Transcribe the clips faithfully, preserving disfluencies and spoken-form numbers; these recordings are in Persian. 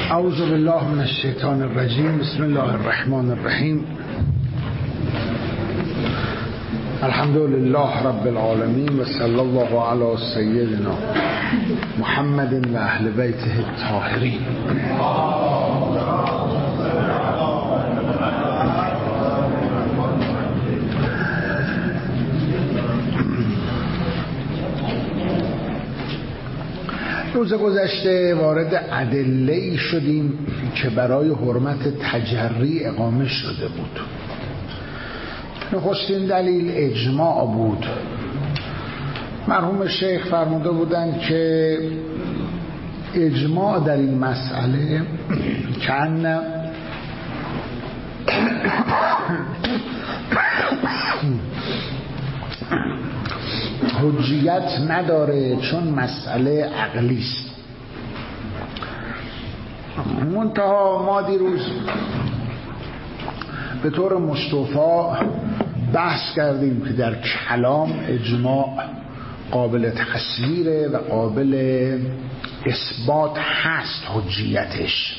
اعوذ بالله من الشیطان الرجیم. بسم الله الرحمن الرحیم. الحمد لله رب العالمین و صلی الله علی سیدنا محمد و اهل بیته الطاهرین. روز گذشته وارد ادله‌ای شدیم که برای حرمت تجری اقامه شده بود. نخستین دلیل اجماع بود. مرحوم شیخ فرموده بودند که اجماع در این مسئله کأن حجیت نداره چون مسئله عقلی است. منتها ما دیروز به طور مصطفی بحث کردیم که در کلام اجماع قابل تصویره و قابل اثبات هست حجیتش،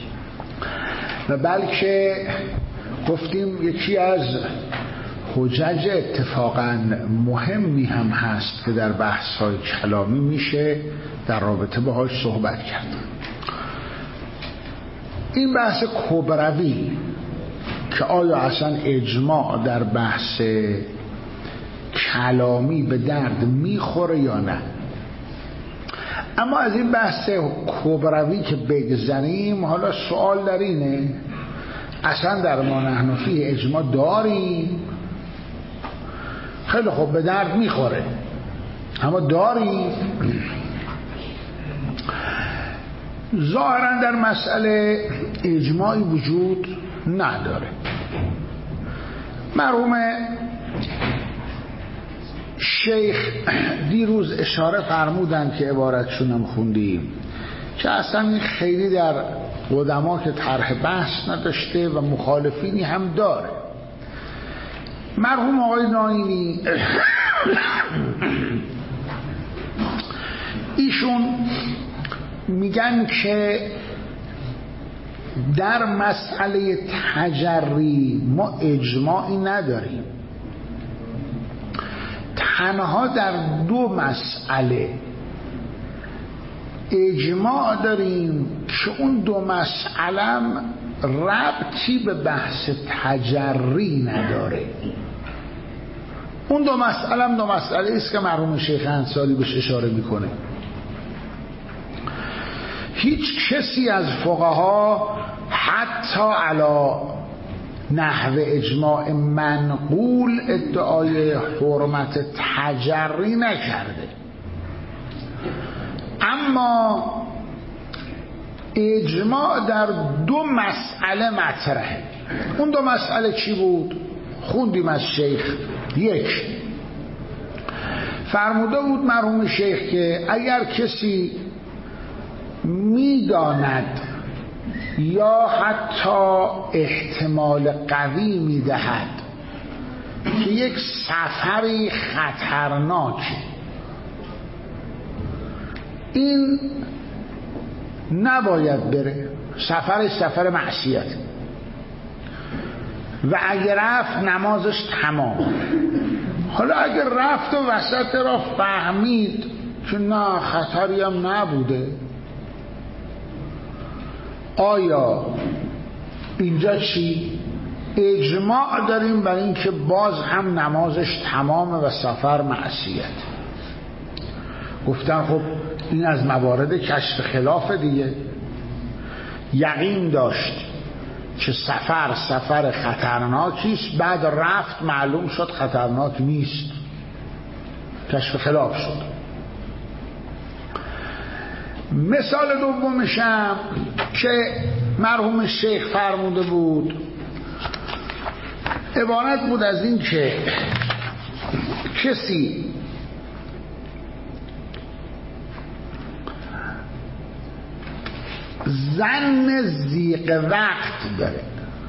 و بلکه گفتیم یکی از حجج اتفاقا مهمی هم هست که در بحث های کلامی میشه در رابطه باهاش صحبت کرد. این بحث کبروی که آیا اصلا اجماع در بحث کلامی به درد میخوره یا نه. اما از این بحث کبروی که بگذریم، حالا سوال در اینه اصلا در ما نحنفی اجماع داریم؟ خیلی خوب، به درد میخوره، اما داریم؟ ظاهرا در مسئله اجماعی وجود نداره. مرحوم شیخ دیروز اشاره فرمودند که عبارتشون هم خوندیم که اصلا خیلی در قدما که طرح بحث نداشته و مخالفینی هم داره. مرحوم آقای ناینی ایشون میگن که در مسئله تجری ما اجماعی نداریم، تنها در دو مسئله اجماع داریم که اون دو مسئله ربطی به بحث تجری نداره. اون دو مسئله هم دو مسئله است که مرحوم شیخ انصاری بهش اشاره میکنه. هیچ کسی از فقها حتی علی نحو اجماع منقول ادعای حرمت تجری نکرده، اما اجماع در دو مسئله مطرحه. اون دو مسئله چی بود؟ خوندیم از شیخ. یک، فرموده بود مرحوم شیخ که اگر کسی میداند یا حتی احتمال قوی میدهد که یک سفری خطرناک، این نباید بره، سفر سفر معصیت، و اگر رفت نمازش تمام. حالا اگر رفت و وسط را فهمید که نه خطری هم نبوده، آیا اینجا چی؟ اجماع داریم بر این که باز هم نمازش تمامه و سفر معصیت. گفتن خب این از موارد کشف خلاف دیگه. یقین داشت که سفر سفر خطرناکیست، بعد رفت معلوم شد خطرناک نیست، کشف خلاف شد. مثال دومشم که مرحوم شیخ فرموده بود عبارت بود از این که کسی ظن ضیق وقت داره،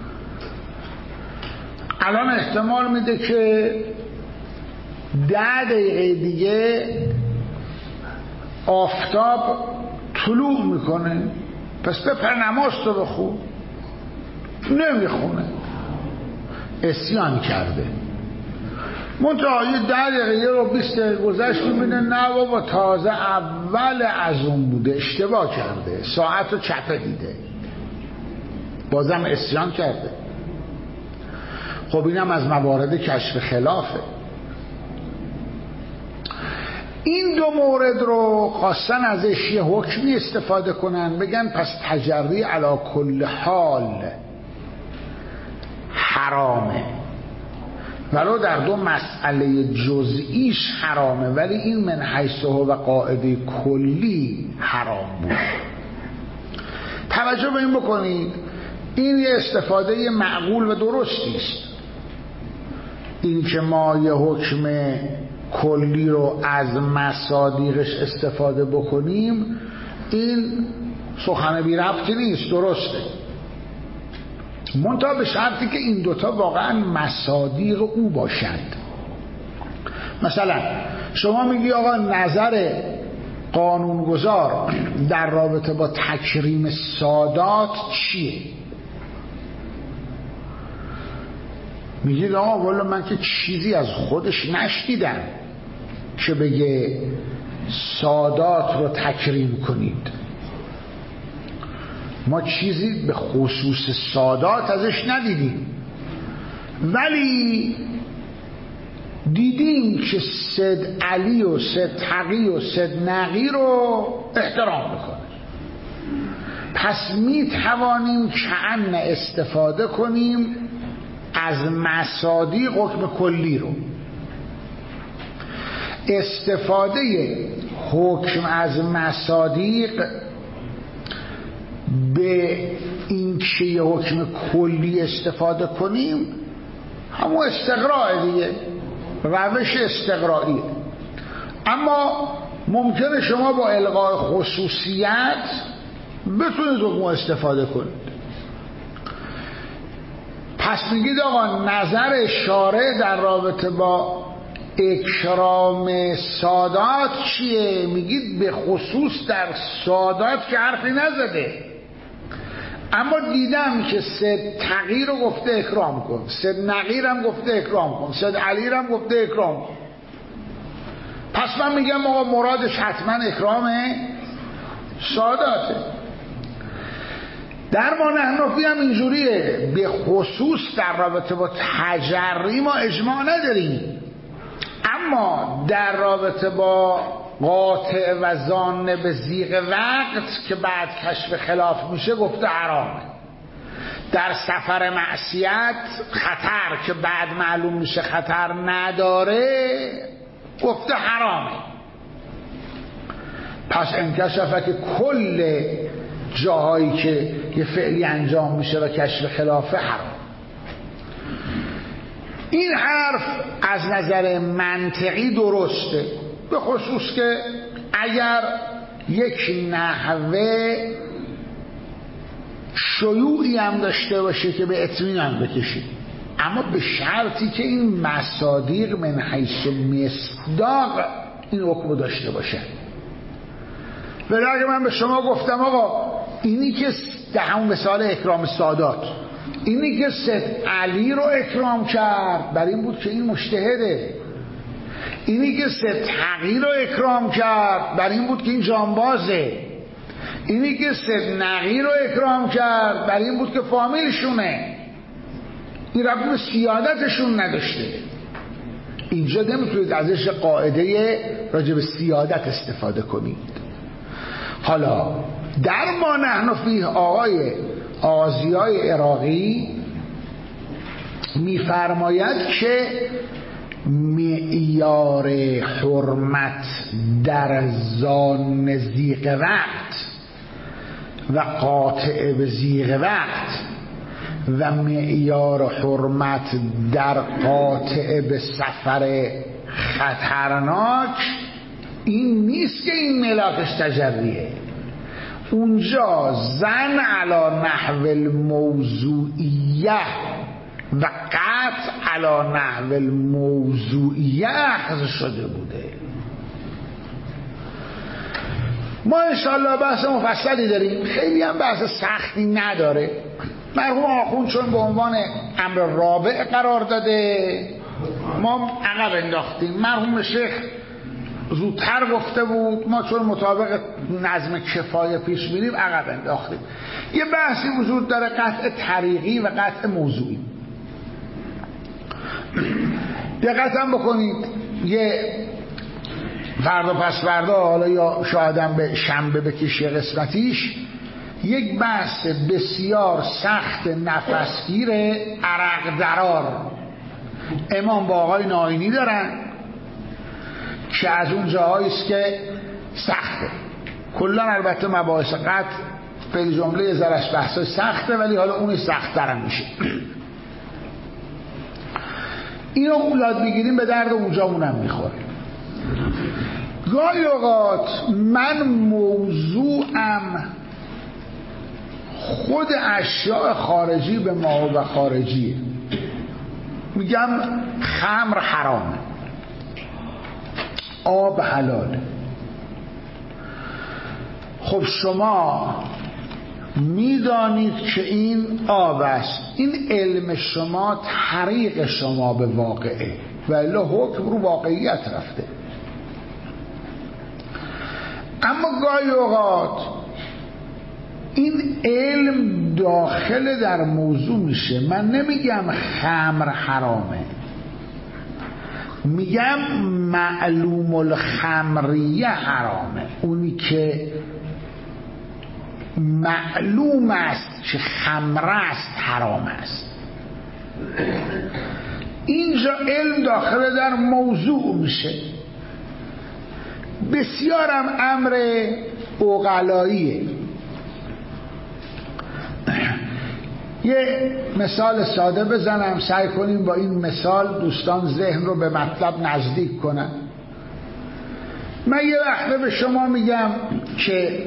الان احتمال میده که ده دقیقه دیگه آفتاب طلوع میکنه، پس بپر نماز تو بخون. نمیخونه، عصیان کرده. منتها یه ده دقیقه رو بیست دقیقه گذشت میبینه نه بابا تازه اول از اون بوده، اشتباه کرده، ساعت رو چپه دیده، بازم عصیان کرده. خب اینم از موارد کشف خلافه. این دو مورد رو خواستن ازش یه حکمی استفاده کنن، بگن پس تجری علی کل حال حرامه، ولو در دو مسئله جزئیش حرامه، ولی این من حیث و قاعده کلی حرام بود. توجه به این بکنید، این یه استفاده معقول و درستی است. این که ما یه حکم کلی رو از مصادیقش استفاده بکنیم، این سخن بی ربطی نیست، درسته، منتها به شرطی که این دوتا واقعا مصادیق او باشند. مثلا شما میگی آقا نظر قانونگذار در رابطه با تکریم سادات چیه؟ میگید آقا والا من که چیزی از خودش نشنیدم که بگه سادات رو تکریم کنید، ما چیزی به خصوص سادات ازش ندیدیم، ولی دیدیم که سید علی و سید تقی و سید نقی رو احترام میکنه، پس میتوانیم کأن استفاده کنیم از مصادیق حکم کلی رو. استفاده حکم از مصادیق به این که یه حکم کلی استفاده کنیم همون استقراء دیگه، روش استقرائیه. اما ممکنه شما با الغای خصوصیت بتونید حکم استفاده کنید. پس میگید آقا نظر شارع در رابطه با اکرام سادات چیه؟ میگید به خصوص در سادات که حرفی نزده، اما دیدم که سید تقی رو گفته اکرام کن، سید نقی رو هم گفته اکرام کن، سید علی رو هم گفته اکرام کن. پس من میگم آقا مرادش حتما اکرام ساداته. در ما نحنفی هم اینجوریه، به خصوص در رابطه با تجری ما اجماع نداریم، اما در رابطه با قاطع و ظان به ضیق وقت که بعد کشف خلاف میشه گفته حرامه. در سفر معصیت خطر که بعد معلوم میشه خطر نداره گفته حرامه. پس انکشفه که کل جاهایی که یه فعلی انجام میشه و کشف خلافه حرام. این حرف از نظر منطقی درسته، به خصوص که اگر یک نحوه شیوعی هم داشته باشه که به اطمینان بکشید، اما به شرطی که این مصادیق من حیث مصداق این حکم داشته باشه. ولی اگه من به شما گفتم آقا اینی که در همون مثال اکرام سادات، اینی که سید علی رو اکرام کرد بر این بود که این مجتهده، اینی که سید تقی رو اکرام کرد بر این بود که این جانبازه، اینی که سید نقی رو اکرام کرد بر این بود که فامیلشونه، این ربط به سیادتشون نداشته. اینجا نمیتونید ازش قاعده راجع به سیادت استفاده کنید. حالا در ما نحنفی آقای آزیای عراقی میفرماید که معیار حرمت در زان ضیق وقت و قاطع به ضیق وقت و معیار حرمت در قاطع به سفر خطرناک این نیست که این ملاکش تجریه. اونجا زن علی نحو الموضوعیه و قطع علی نحو الموضوعیه اخذ شده بوده. ما انشالله بحث مفصلی داریم، خیلی هم بحث سختی نداره. مرحوم آخوند چون به عنوان امر رابع قرار داده ما عقب انداختیم، مرحوم شیخ زودتر گفته بود، ما چون مطابق نظم کفایه پیش میریم عقب انداختیم. یه بحثی وجود داره، قطع طریقی و قطع موضوعی. دقت هم بکنید، یه فردا پس فردا، حالا یا شایدم به شنبه بکشی قسمتیش، یک بحث بسیار سخت نفسگیر عرق درار امام با آقای ناینی دارن که از اون جاهایی است که سخته. کلا البته مباحث قطع به جمله زرش بحثای سخته، ولی حالا اون سخت‌تر هم میشه. اینو یاد بگیریم به درد اونجامونم میخوره. گاهی اوقات من موضوعم خود اشیاء خارجی به ما و خارجیه. میگم خمر حرامه، آب حلاله. خب شما میدانید که این آب است، این علم شما طریق شما به واقعه و الا حکم رو واقعیت رفته. اما گاهی اوقات این علم داخل در موضوع میشه. من نمیگم خمر حرامه، میگم معلوم الخمریه حرامه، اونی که معلوم است که خمر است حرام است. اینجا علم داخل در موضوع میشه. بسیارم امر عقلاییه. یه مثال ساده بزنم، سعی کنیم با این مثال دوستان ذهن رو به مطلب نزدیک کنن. من یه وقته به شما میگم که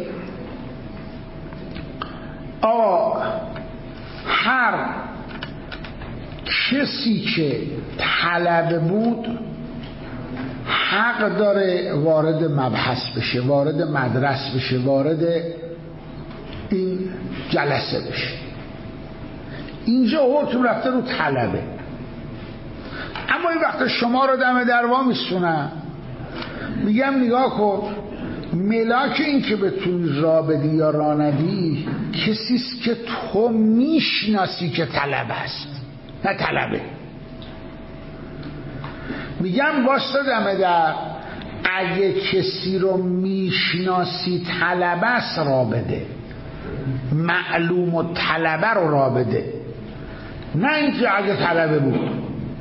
آقا هر کسی که طلبه بود حق داره وارد مبحث بشه، وارد مدرسه بشه، وارد این جلسه بشه. اینجا حکم رفته رو طلبه. اما این وقت شما رو دم دروا میسونم، میگم نگاه کن، ملاک این که بتونی را بدی یا را ندی کسیست که تو میشناسی که طلب است، نه طلبه. میگم واسه دم در، اگه کسی رو میشناسی طلبه است را بده، معلوم و طلبه رو را بده، نه اینکه اگه طلبه بود.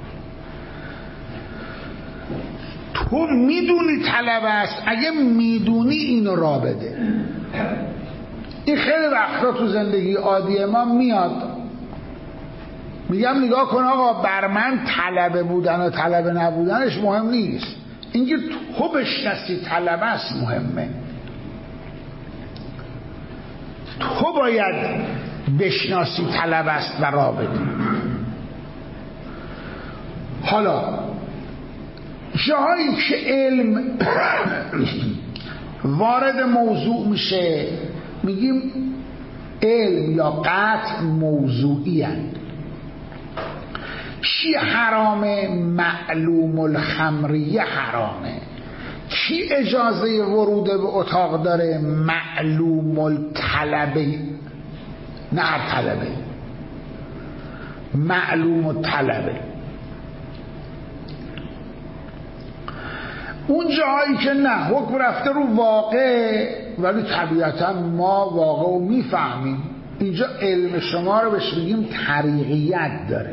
تو میدونی طلبه است، اگه میدونی اینو را بده. این خیلی وقتا تو زندگی عادی ما میاد. میگم نگاه کن آقا، بر من طلبه بودن و طلبه نبودنش مهم نیست، اینکه تو بشناسی طلبه است مهمه. تو باید بشناسی طلبه است و را بدی. حالا جایی که علم وارد موضوع میشه میگیم علم یا قطع موضوعی هست. چی حرامه؟ معلوم الخمریه حرامه. کی اجازه ورود به اتاق داره؟ معلوم الطلبه، نه هر طلبه، معلوم الطلبه. اون جایی که نه، حکم رفته رو واقع، ولی طبیعتا ما واقع رو میفهمیم. اینجا علم شما رو بهش بگیم طریقیت داره.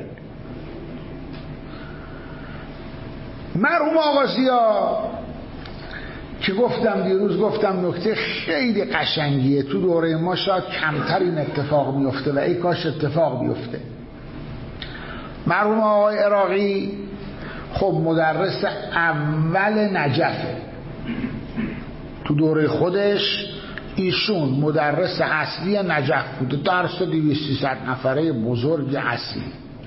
مرحوم آقازیا که گفتم دیروز، گفتم نکته خیلی قشنگیه، تو دوره ما شاید کمتر این اتفاق میفته و ای کاش اتفاق بیفته. مرحوم آقای عراقی خب مدرس اول نجفه، تو دوره خودش ایشون مدرس اصلی نجف بوده، درس دویست سیصد نفره بزرگ اصلی،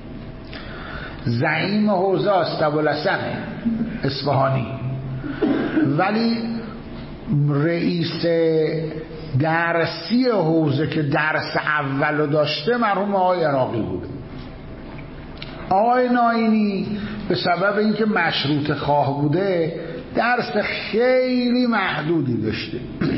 زعیم حوزه است ابوالحسن اصفهانی. ولی رئیس درسی حوزه که درس اولو داشته مرحوم آقای عراقی بوده. آقای ناینی به سبب اینکه مشروط خواه بوده درس خیلی محدودی داشته.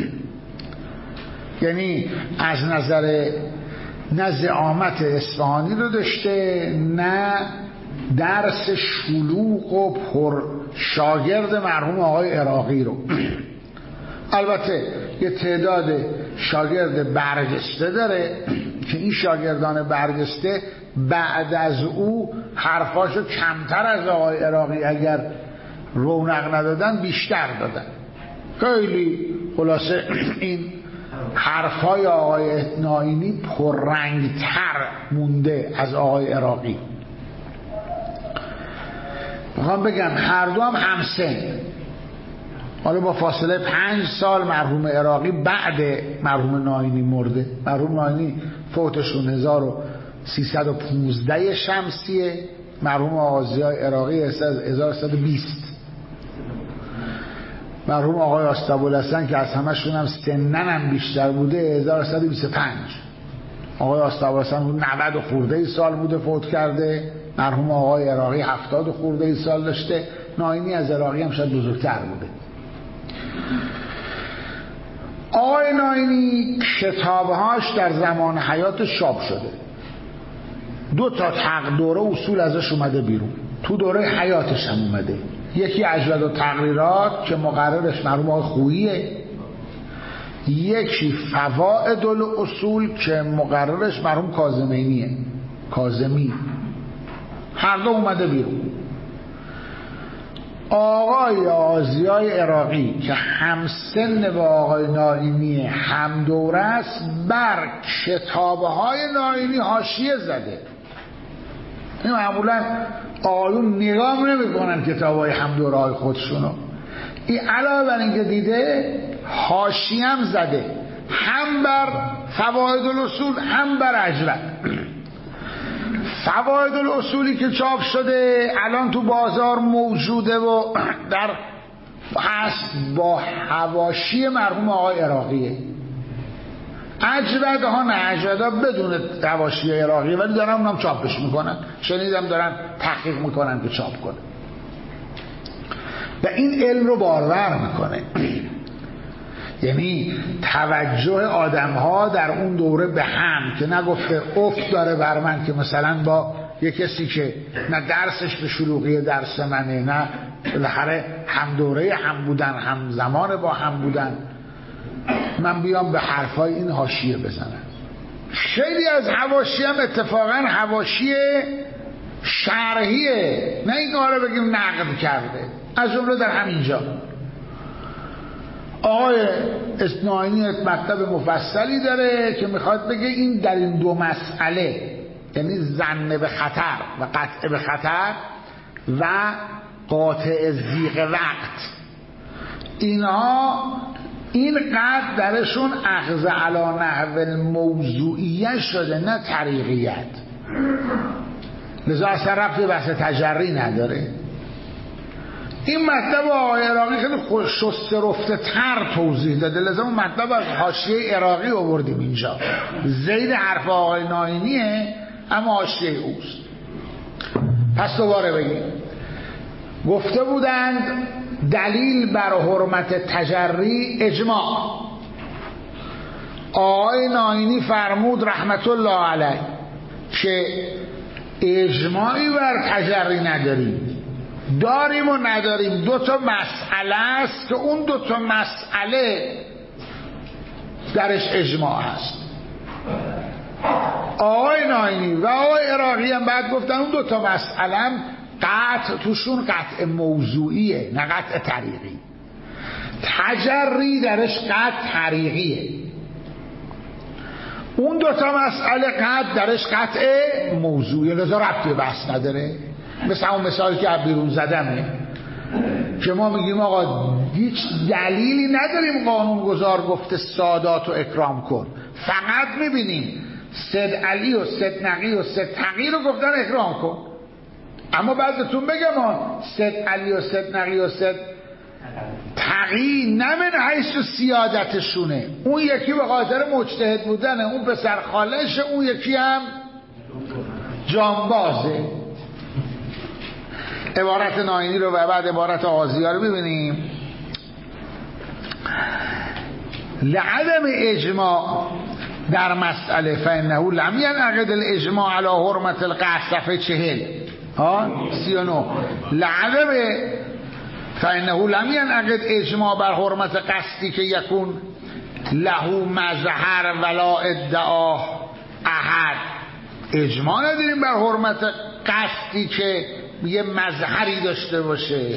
یعنی از نظر نه زعامت اصفهانی رو داشته، نه درس شلوغ و پر شاگرد مرحوم آقای عراقی رو. البته یه تعداد شاگرد برجسته داره که این شاگردان برجسته بعد از او حرفاشو کمتر از آقای عراقی اگر رونق ندادن بیشتر دادن. خیلی خلاصه این حرفای آقای ناینی پررنگتر مونده از آقای عراقی. میخوام بگم هر دو هم همسن، حالا با فاصله پنج سال مرحوم عراقی بعد مرحوم ناینی مرده. مرحوم ناینی فوتشون هزار و سیصد و پانزده شمسیه، مرحوم آقای عراقی هزار و سیصد و بیست. مرحوم آقای آستابالحسن که از همشون هم سنن هم بیشتر بوده هزار و سیصد و بیست و پنج. آقای آستابالحسن نود و خورده ای سال بوده فوت کرده، مرحوم آقای عراقی هفتاد و خورده ای سال داشته. ناینی از عراقی هم شاید بزرگتر بوده. آقای ناینی کتابهاش در زمان حیاتش چاپ شده. دو تا تق دوره اصول ازش اومده بیرون، تو دوره حیاتش هم اومده. یکی اجود و تقریرات که مقررش مرحوم آقای خوییه، یکی فوائد الاصول که مقررش مرحوم کاظمینیه، کاظمی. هر دو اومده بیرون. آقای آزیای عراقی که همسن با آقای ناینی هم دوره است بر کتابهای ناینی حاشیه زده. این معمولا آقایون نگاه نمی کنن کتابهای هم دوره های خودشونو. این علاوه بر اینکه دیده حاشیه هم زده، هم بر فوائد الاصول هم بر اجود. فوائد الاصولی که چاپ شده الان تو بازار موجوده و در هست با حواشی مرحوم آقای عراقیه. اجود ها نه، اجود ها بدون حواشی عراقیه، ولی دارن اونم چاپش میکنن. شنیدم دارن تحقیق میکنن که چاپ کنه و این علم رو بارور میکنه. یعنی توجه آدم ها در اون دوره به هم که نگفته افت داره بر من که مثلا با یه کسی که نه درسش به شلوغی درس منه، نه بالاخره هم دوره هم بودن، هم زمان با هم بودن، من بیام به حرفای این حاشیه بزنم. خیلی از حواشی هم اتفاقا حواشی شرحیه، نه این کاره بگیم نقد کرده. از جمله در همینجا آقای ناینی مطلب مفصلی داره که میخواد بگه این در این دو مسئله، یعنی ظن به خطر و قطع به خطر و قاطع ضیق وقت، اینها این قطع درشون اخذ علی نحو الموضوعیه شده، نه طریقیت. لذا اصلا ربطی بحث تجری نداره. این مطلب آقای عراقی خیلی شسته رفته تر توضیح داده، لذا اون مطلب از حاشیه عراقی آوردیم اینجا. زید حرف آقای ناینیه اما حاشیه اوست. پس دوباره بگیم، گفته بودند دلیل بر حرمت تجری اجماع. آقای ناینی فرمود رحمت الله علیه که اجماعی بر تجری نداریم، داریم و نداریم. دو تا مسئله است که اون دو تا مسئله درش اجماع هست. آقای ناینی و آقای عراقی هم بعد گفتن اون دو تا مسئله هم قطع توشون قطع موضوعیه، نه قطع طریقی. تجری درش قطع طریقیه، اون دو تا مسئله قطع درش قطع موضوعیه، لذا ربطی بحث نداره. مثل اون مثال که بیرون زدمه که ما میگیم آقا هیچ دلیلی نداریم قانونگذار گفته سادات و اکرام کن، فقط میبینیم سید علی و سید نقی و سید تقی رو گفتن اکرام کن. اما بعد بهتون بگم سید علی و سید نقی و سید تقی نه من حیث سیادتشونه، اون یکی به خاطر مجتهد بودنه، اون پسر خالشه، اون یکی هم جانبازه. عبارت ناینی رو و بعد عبارت آغازی‌ها رو ببینیم. لعدم اجماع در مسئله فانه لم ینعقد الاجماع علی حرمت القصد، صفحه چهل ها سی و نه. لعدم فانه لم ینعقد اجماع بر حرمت قصدی که یکون له مظهر ولا ادعا احد. اجماع نداریم بر حرمت قصدی که یه مظهری داشته باشه،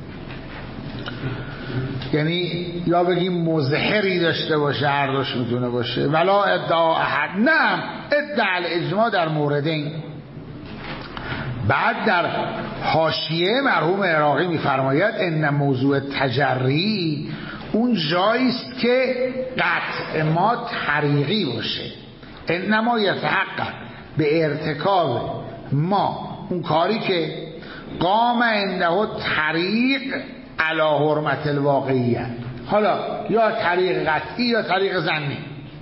یعنی یا بگیم مظهری داشته باشه، هر دوش میتونه باشه. ولا ادعا احد، نه ادعا الاجماع در موردین. بعد در حاشیه مرحوم عراقی میفرماید ان موضوع تجری اون جاییست که قطع ما طریقی باشه. انما یتحقق به ارتکاب ما اون کاری که قام عنده طریق علی حرمت الواقعیت، حالا یا طریق قطعی یا طریق ظنی،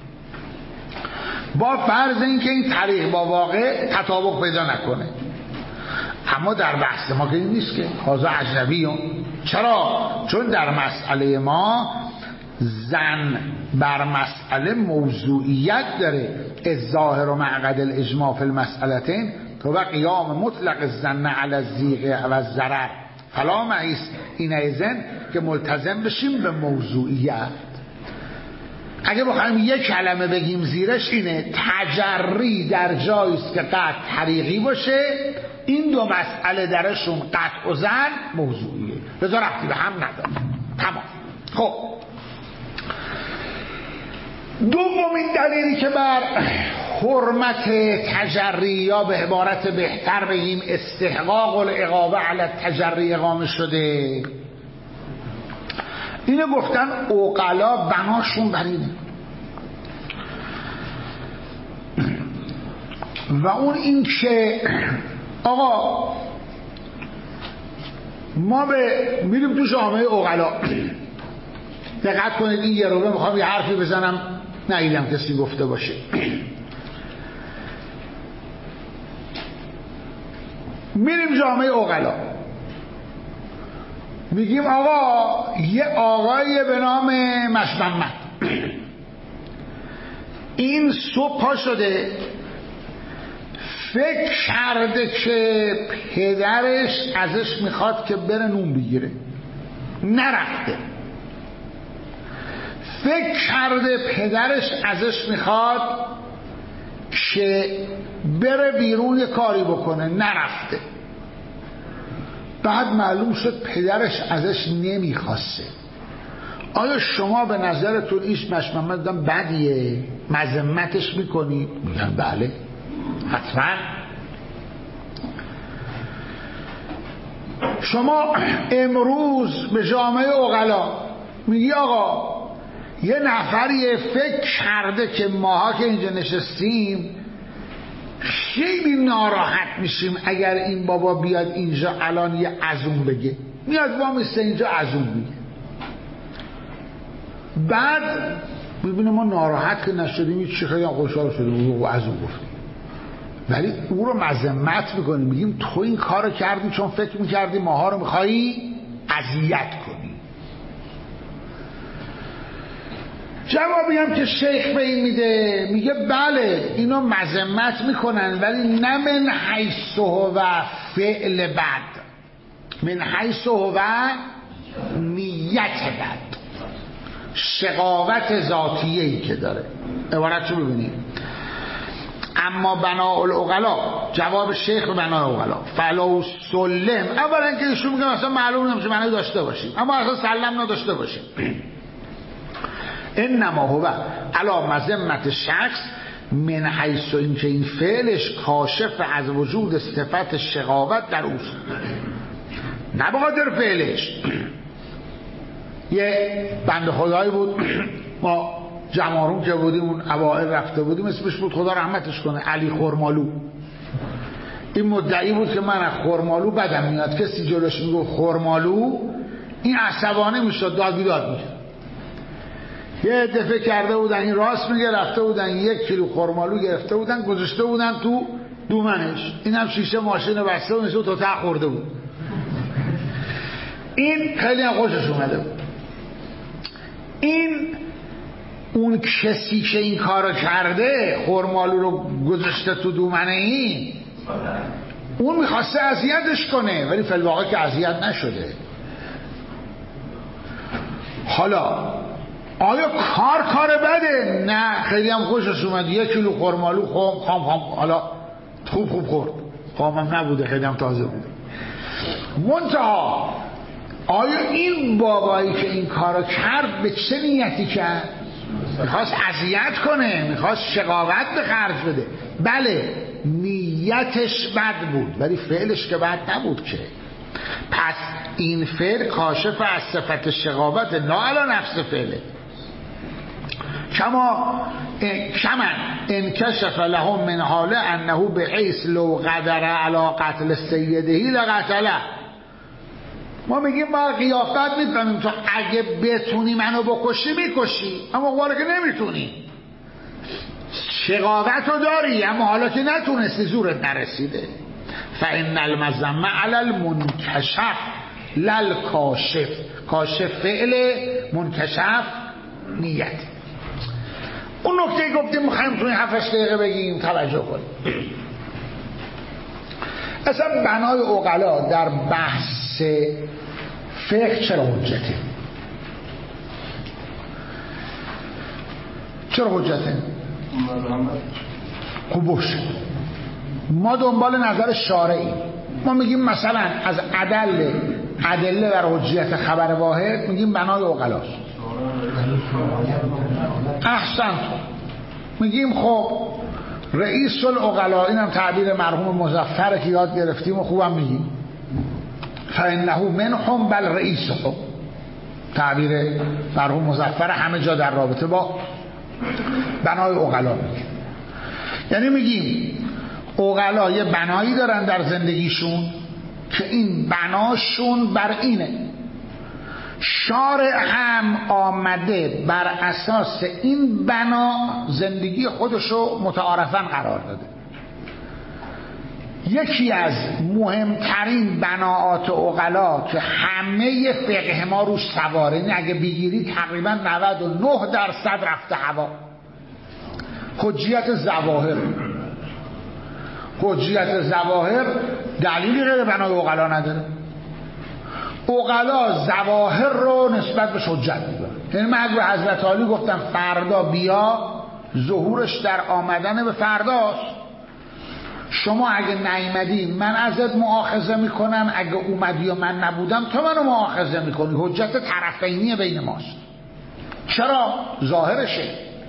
با فرض اینکه این طریق با واقع تطابق پیدا نکنه. اما در بحث ما که این نیست که هذا اجنبیون. چرا؟ چون در مسئله ما زن بر مسئله موضوعیت داره. الظاهر و معقد الاجماع فی المسئلتین تو قیام مطلق الظن علی الزیغ و الضرر فلا معیس این ایزن که ملتزم بشیم به موضوعیت. اگه بخوایم یک کلمه بگیم زیرش اینه تجری در جاییست که قطع طریقی باشه، این دو مسئله درشون قطع و ظن موضوعیه، لذا ربطی به هم نداره. تمام. خب دومین دلیلی که بر حرمت تجری یا به عبارت بهتر بگیم استحقاق العقابه علی التجری اقامه شده، اینو گفتن عقلا بناشون بر اینه و اون این که آقا ما به میریم تو جامعه عقلا. دقت کنید این یه روبه میخوام یه حرفی بزنم ندیدم کسی گفته باشه. میریم جامعه عقلا میگیم آقا یه آقای به نام مشممت این صبح پا شده فکر کرده که پدرش ازش میخواد که بره نون بگیره، نرفته. فکر کرده پدرش ازش میخواد که بره بیرون یه کاری بکنه، نرفته. بعد معلوم شد پدرش ازش نمیخواسته. آیا شما به نظرتون ایش مشممت دم بدیه؟ مذمتش میکنید؟ میگن بله حتما. شما امروز به جامعه عقلا میگی آقا یه نفری فکر کرده که ماها که اینجا نشستیم خیلی ناراحت میشیم اگر این بابا بیاد اینجا الان یه عزوم بگه، میاد وامیسته اینجا عزوم میگه، بعد ببینه ما ناراحت که نشدیم چی خیلی خوشحال شدیم و عزوم گفتیم، ولی او رو مذمت میکنیم، میگیم تو این کارو کردی چون فکر میکردی ماها رو میخوایی اذیت کنی. جوابی هم که شیخ به این میده میگه بله اینو مذمت میکنن ولی نه من حیث و فعل بد، من حیث و نیت بد، شقاوت ذاتیه‌ای که داره. عبارتشو ببینید. اما بناء العقلا، جواب شیخ به بناء العقلا فلو سلم، اولا که ایشون میگه مثلا معلوم نمیشه معنی داشته باشیم اما اصلا سلم نداشته باشیم. انما هو علی مذمت شخص من حیث اینکه این فعلش کاشف از وجود صفت شقاوت در اوست، نه بخاطر فعلش. یه بنده خدایی بود ما جماروم که بودیم اون اوائل رفته بودیم، اسمش بود خدا رحمتش کنه علی خرمالو. این مدعی بود که من از خرمالو بدم میاد، کسی جلوش میگه خرمالو این عصبانه میشد، داد بیداد میکرد. یه دفعه کرده بودن این راست میگه، رفته بودن یک کیلو خرمالو گرفته بودن گذاشته بودن تو دومنش، این هم شیشه ماشین بسته و نشو تو ته خورده بود. این خیلی هم خوشش اومده بود. این اون کسی که این کارو کرده خرمالو رو گذاشته تو دومنه، این اون میخواسته اذیتش کنه، ولی فی الواقع که اذیت نشده. حالا آیا کار کار بده؟ نه، خیلی هم خوشش اومد. یک کیلو خرمالو خام خام خام حالا خوب خوب خورد، خامم نبوده، خیلی هم تازه بوده. منتها آیا این بابایی که این کارو کرد به چه نیتی کرد؟ میخواست اذیت کنه، میخواست شقاوت به خرج بده. بله نیتش بد بود، ولی فعلش که بد نبود که. پس این فعل کاشف از صفت شقاوت، نه علی نفس فعله. کما کمن انکشف لهم من حاله انه بحیث لو قدر علی قتل سیدهی لقتله. ما میگیم ما قیافت میکنیم تو اگه بتونی منو بکشی میکشی، اما قواره که نمیتونی، شقاوت رو داری اما حالا که نتونستی، زورت نرسیده. فإن المذمة علی المنکشف لل کاشف. کاشف فعل، منکشف نیت. اون نکته گفتیم میخوایم توی هفتش دقیقه بگیم، توجه کنیم. اصلا بنای عقلا در بحث فقه چرا حجته؟ چرا حجته؟ خوب باشه، ما دنبال نظر شارعی. ما میگیم مثلا از عدل ادله بر حجیت خبر واحد میگیم بنای عقلاست. احسن میگیم خب رئیس العقلا، اینم تعبیر مرحوم مظفر که یاد گرفتیم و خوبم میگیم، فانه منهم بل رئیسهم، تعبیر مرحوم مظفر همه جا در رابطه با بنای عقلا میگیم. یعنی میگیم عقلا یه بنایی دارن در زندگیشون که این بناشون بر اینه، شارع هم آمده بر اساس این بنا زندگی خودشو متعارفاً قرار داده. یکی از مهمترین بناعات عقلا که همه فقه ما روش سواره، این اگه بگیری تقریبا نود و نه درصد رفته هوا، حجیت ظواهر. حجیت ظواهر دلیلی غیر بنای عقلا نداره. عقلا ظواهر رو نسبت به حجت میداره. یعنی من به حضرت علی گفتم فردا بیا، ظهورش در آمدن به فرداست. شما اگه نیامدی من ازت مؤاخذه میکنم، اگه اومدی و من نبودم تو منو مؤاخذه میکنی. حجت طرفینی بین ماست. چرا؟ ظاهرشه.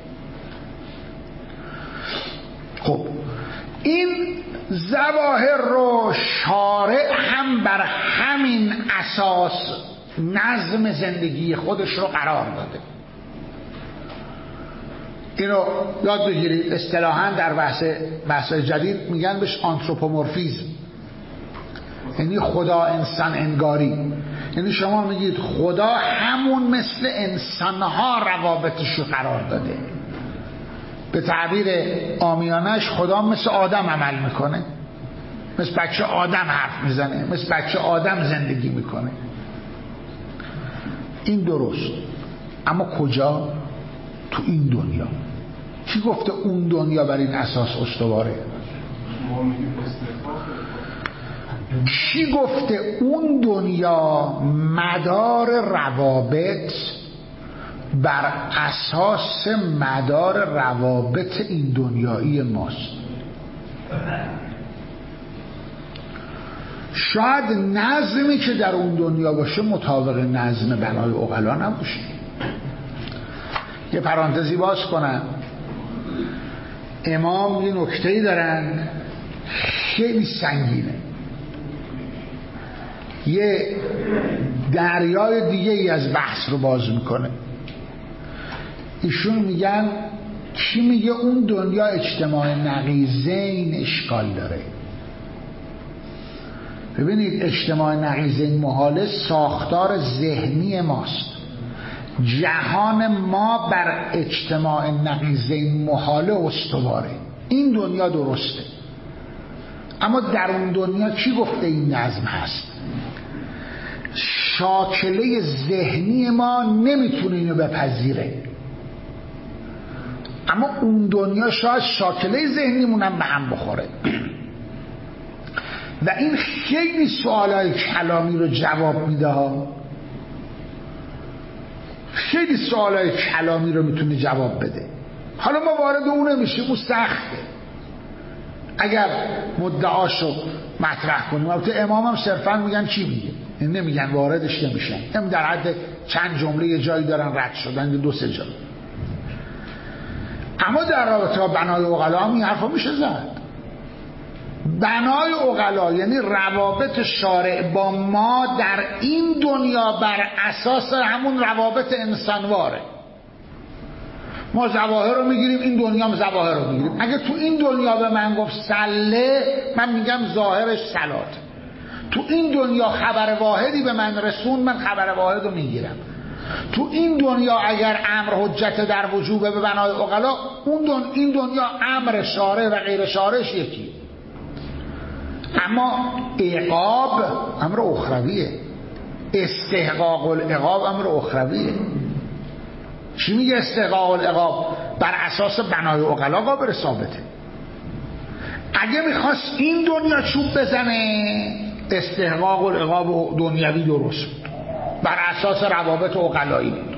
خب این ظواهر رو شارع هم بر همین اساس نظم زندگی خودش رو قرار داده. اینو یاد بگیرید. اصطلاحاً در بحث بحث جدید میگن بهش آنتروپومورفیزم، یعنی خدا انسان انگاری. یعنی شما میگید خدا همون مثل انسانها روابطش رو قرار داده. به تعبیر عامیانش خدا مثل آدم عمل میکنه، مثل بچه آدم حرف میزنه، مثل بچه آدم زندگی میکنه. این درست، اما کجا؟ تو این دنیا. کی گفته اون دنیا بر این اساس استواره؟ کی گفته اون دنیا مدار روابط بر اساس مدار روابط این دنیایی ماست؟ شاید نظمی که در اون دنیا باشه مطابق نظم بنای عقلا نباشه. یه پرانتزی باز کنم. امام یه نکته‌ای دارن خیلی سنگینه، یه دریای دیگه ای از بحث رو باز میکنه. ایشون میگن کی میگه اون دنیا اجتماع نقیضین اشکال داره؟ ببینید اجتماع نقیضین محاله ساختار ذهنی ماست. جهان ما بر اجتماع نقیضین محاله استواره. این دنیا درسته، اما در اون دنیا کی گفته این نظم هست؟ شاکله ذهنی ما نمیتونه اینو بپذیره، اما اون دنیا شاید شاکله ذهنیمون هم به هم بخوره. و این خیلی سوالای کلامی رو جواب میده ها، خیلی سوالای کلامی رو میتونه جواب بده. حالا ما وارد اون نمیشیم، اون سخته. اگر مدعاشو مطرح کنیم، البته امام هم صرفا میگن چی میگه، این نمیگن واردش نمیشن، هم در حد چند جمله یه جایی دارن رد شدن، دو سه جا. اما در رابطه با بنای عقلا هم این حرفا میشه زد. بنای عقلا یعنی روابط شارع با ما در این دنیا بر اساس همون روابط انسانواره. ما ظواهر رو میگیریم، این دنیا هم ظواهر رو میگیریم. اگه تو این دنیا به من گفت سله، من میگم ظاهرش صلات. تو این دنیا خبر واحدی به من رسون، من خبر واحد رو میگیرم. تو این دنیا اگر امر حجت در وجوبه به بنای عقلا، اون دن... این دنیا امر شارع و غیر شارعش یکی. اما عقاب امر اخرویه، استحقاق العقاب امر اخرویه. چی میگه استحقاق العقاب؟ بر اساس بنای عقلا قابل ثابته. اگه میخواست این دنیا چوب بزنه، استحقاق العقاب دنیوی درست بود، بر اساس روابط عقلایی بود.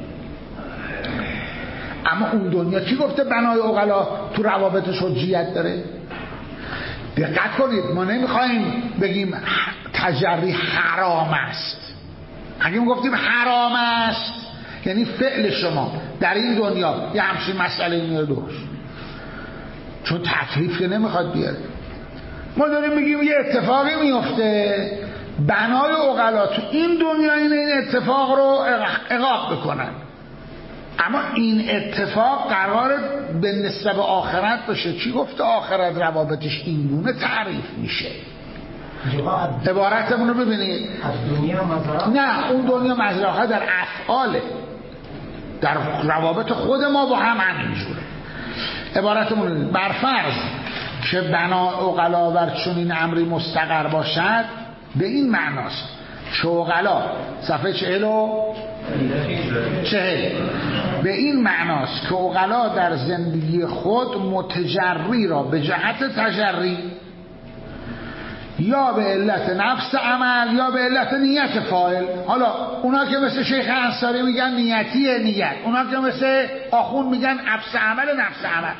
اما اون دنیا کی گفته بنای عقلا تو روابطش حجیت داره؟ دقت کنید، ما نمیخوایم بگیم تجری حرام است. اگه ما گفتیم حرام است یعنی فعل شما در این دنیا یه همچین مسئله میاره درست، چون تکلیف که نمیخواد بیاره. ما داریم میگیم یه اتفاقی میفته، بنای عقلا تو این دنیا اینه این اتفاق رو عقاب بکنن، اما این اتفاق قراره به نسبت آخرت باشه. چی گفته آخرت روابطش این گونه تعریف میشه؟ عبارتمون رو ببینید. نه، اون دنیا مزرعه در افعاله، در روابط خود ما با هم همینجوره. عبارتمون رو ببینید. بر فرض که بنا عقلا بر چنین امری مستقر باشد، به این معناست که عقلا صفحه چهل و چهل به این معناست که عقلا در زندگی خود متجری را به جهت تجری یا به علت نفس عمل یا به علت نیت فاعل. حالا اونا که مثل شیخ انصاری میگن نیتیه نیت، اونا که مثل آخون میگن نفس عمل نفس عمل.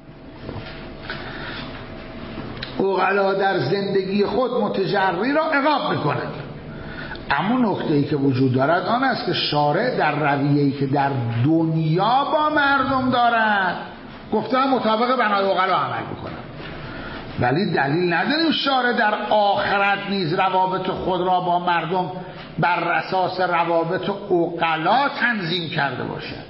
عقلا در زندگی خود متجری را عقاب میکنند. اما نکته‌ای که وجود دارد آن است که شارع در رویه‌ای که در دنیا با مردم دارد گفته مطابق بنای عقلا عمل میکنند، ولی دلیل نداریم شارع در آخرت نیز روابط خود را با مردم بر اساس روابط عقلا تنظیم کرده باشد.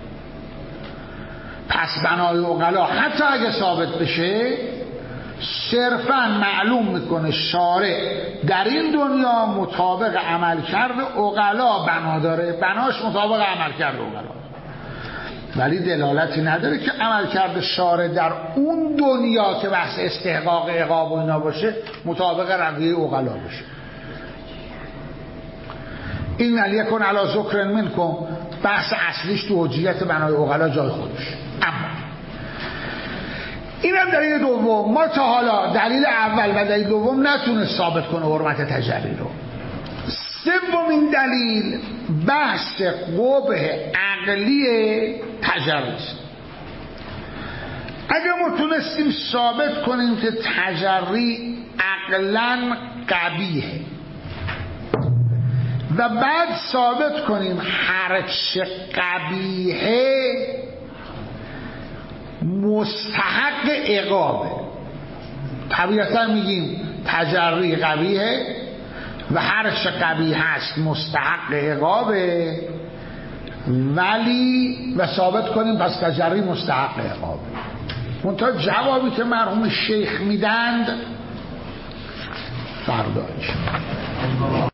پس بنای عقلا حتی اگه ثابت بشه، صرفاً معلوم میکنه شارع در این دنیا مطابق عملکرد عقلا بنا داره، بناش مطابق عملکرد عقلا، ولی دلالتی نداره که عملکرد شارع در اون دنیا که بحث استحقاق عقاب و اینا باشه مطابق رویه عقلا باشه. این علیه کن علی ذکر منکم بحث اصلیش تو حجیت بنای عقلا جای خودش. اما این هم دلیل دوم. ما تا حالا دلیل اول و دلیل دوم نتونه ثابت کنه حرمت تجری رو. سومین دلیل بحث قبح عقلی تجری است. اگه ما تونستیم ثابت کنیم که تجری عقلاً قبیحه و بعد ثابت کنیم هرچه قبیحه مستحق عقابه، طبیعتا میگیم تجری قبیحه و هر چه قبیح هست مستحق عقابه، ولی و ثابت کنیم پس تجری مستحق عقابه. منتها جوابی که مرحوم شیخ میدند فردا.